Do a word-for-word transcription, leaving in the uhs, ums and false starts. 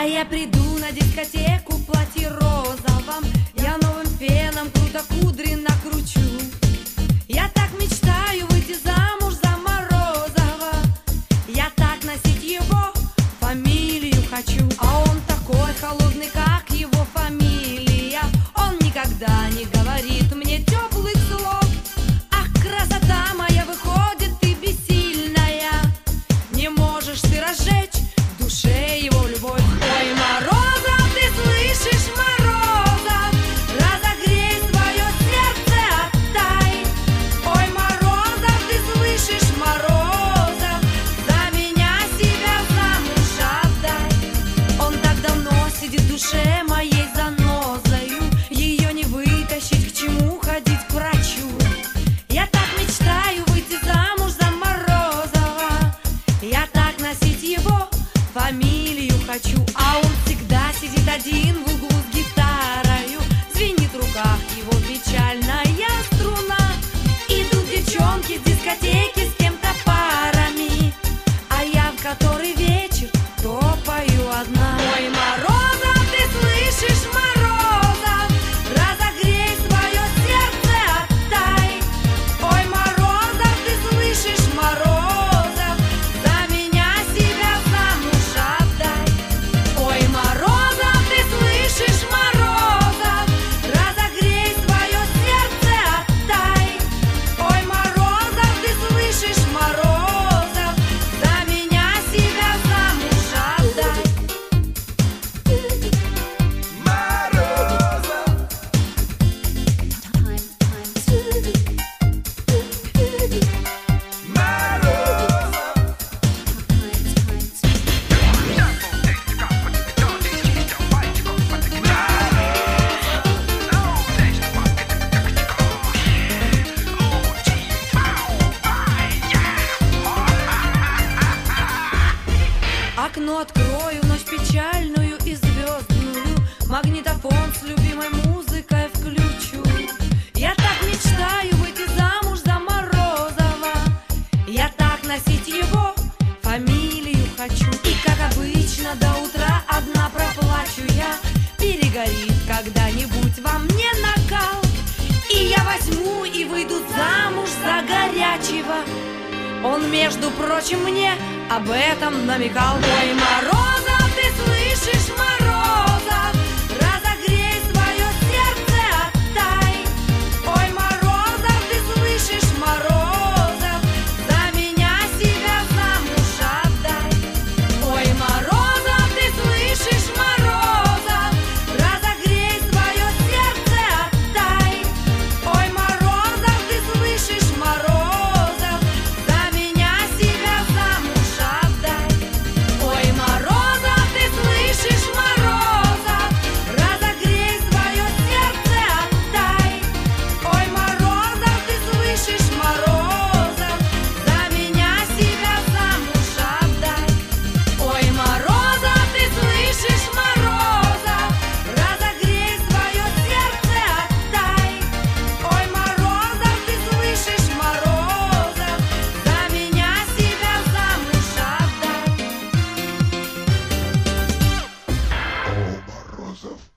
я приду на дискотеку в платье розовом, я новым феном круто кудри накручу. Я так мечтаю выйти замуж за Морозова, я так носить его фамилию хочу. А он такой холодный, как его фамилия, он никогда не говорит мне теплых слов. Ах, красота моя, выходит, ты бессильная, не можешь ты разжечь в душе его любовь. Ой, Морозов, ты слышишь, Морозов, разогрей свое сердце, отдай. Ой, Морозов, ты слышишь, Морозов, за меня себя замуж отдай. Он так давно сидит в душе моей занозою, ее не вытащить, к чему ходить к врачу. Я так мечтаю выйти замуж за Морозова, я так носить его фамилию хочу. А он всегда сидит один в углу с гитарою, звенит в руках его печальная струна. Идут девчонки с дискотеки с кем-то парами, а я в который вечер топаю одна. Ой, Морозов, ты слышишь, Морозов, разогрей свое сердце, отдай. Ой, Морозов, ты слышишь, Морозов, за меня себя замуж отдай. Ой, Морозов, ты слышишь, Морозов, разогрей свое сердце, отдай. Ой, Морозов, ты слышишь, Морозов, за меня себя замуж отдай. Окно открою, ночь печальную и звездную, магнитофон с любимой музыкой включу. Я так мечтаю выйти замуж за Морозова, я так носить его фамилию хочу. И как обычно до утра одна проплачу я, перегорит когда-нибудь во мне накал, и я возьму и выйду замуж за горячего. Он, между прочим, мне об этом намекал. Ой, Морозов, ты слышишь, Морозов, разогрей свое сердце, отдай. Ой, Морозов, ты слышишь, Морозов, за меня себя замуж отдай. Ой, Морозов, ты слышишь, Морозов, разогрей свое сердце, отдай. Ой, Морозов, ты слышишь, Морозов, за меня себя замуж отдай. Ой, Морозов, ты слышишь, Морозов, разогрей свое сердце, отдай. Ой, Морозов, ты слышишь, Морозов, за меня себя замуж отдай. Ой, Морозов, ты слышишь, Морозов, разогрей свое сердце, отдай. Ой, Морозов, ты слышишь, Морозов, за меня себя замуж отдай. О, Морозов.